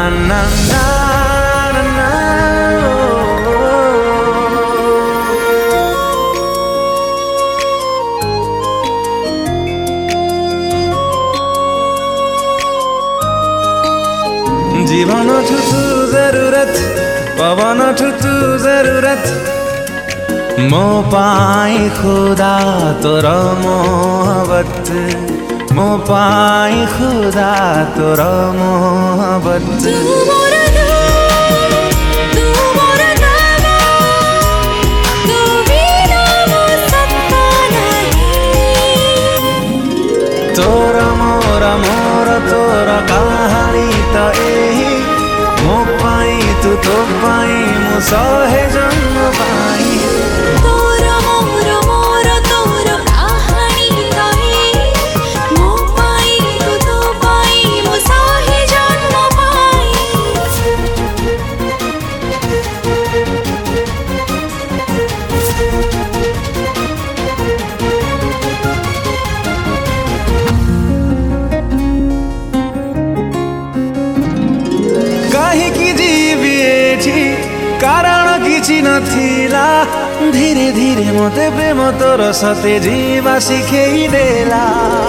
ना ना ना ना जीवन ठु तू जरूरत पवन ठु तू जरूरत मो पाई खुदा तोरा मोहब्बत मो पाई खुदा तोरा मोहब्बत तोरा मोरा मोरा तोरा कहानी त यही मो पाई तू तो पाई मो सहे जन्म पाई तोरा मोरा मोरा तोरा कहानी त यही मो पाई तू तो पाई मो सहे जन्म पाई कारण किछि नथिला धीरे धीरे मते प्रेम तोर सते जीवा शिखेई देला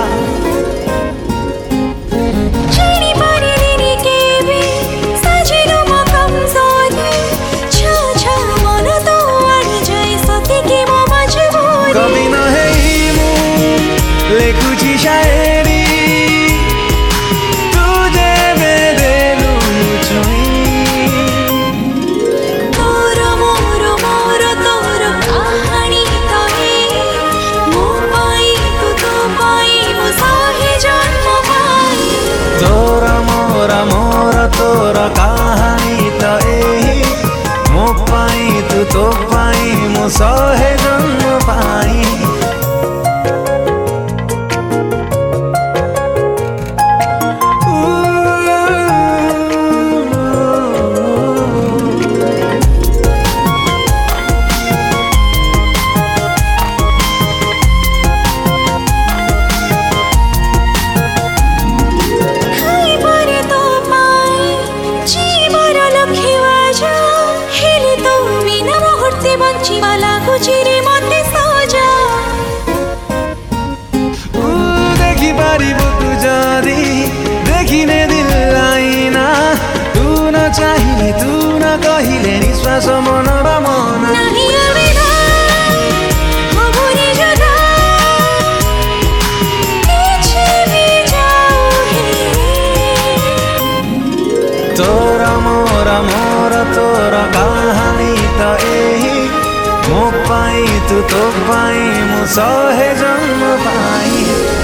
कवि नहेई मु लेखुछि शायरी तोरा कहानी त यही मो पाई तू तो पाई मो सहे जन्म पाई देखी पारिबो तू जदी देखिने दिल आइना तू न चाहिए तू न कहिले निश्वास मन र मन तोरा मोरा मोरा तोरा कहानी त यही मो पाई तू तो पाई मो सहे जन्म पाई